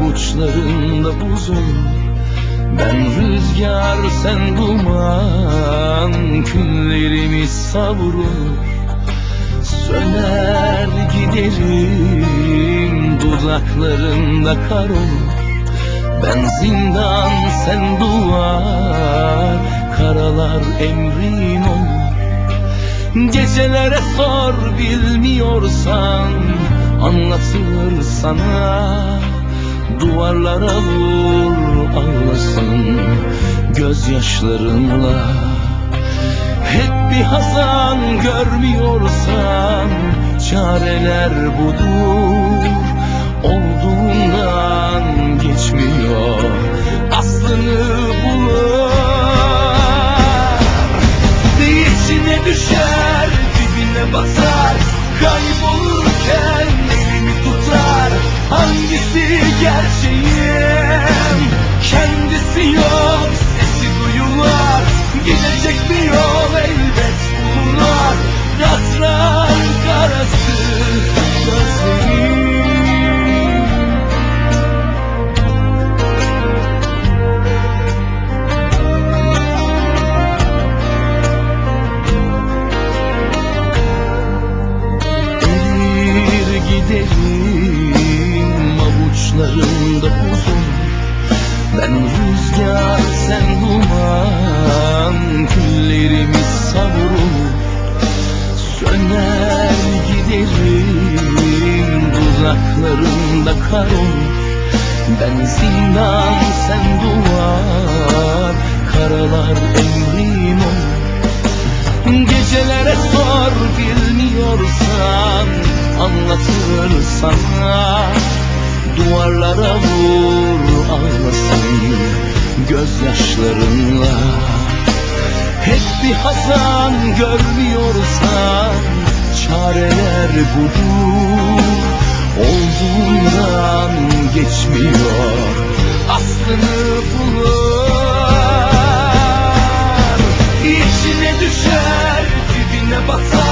avuçlarında buz olur. Ben rüzgar, sen duman, küllerimiz savrulur. Söner giderim, dudaklarında kar olur. Ben zindan, sen duvar, karalar emrin olur. Gecelere sor, bilmiyorsan anlatılır sana. Duvarlara vur, ağlasın gözyaşlarınla. Hep bir hazan, görmüyorsan çareler budur. Olduğundan geçmiyor, aslını bulur. İçine düşer, dibine batar, kaybolurken elimi tutar. Hangisi gerçeğim? Kendisi yok, sesi duyular. Gidecek bir yol elbet bulurlar. Yatran karası gözlerim. Erir giderim, avuçlarımda huzur. Ben rüzgar, sen duman, küllerimiz savrulur. Söner giderim, dudaklarında kar olur. Ben zindan, sen duvar, karalar emrin olur. Gecelere sor, bilmiyorsan anlatılır sana. Duvarlara vur, ağlasın gözyaşlarınla. Hep bir hazan, görmüyorsan çareler budur. Olduğundan geçmiyor, aslını bulur. İçine düşer, dibine batar.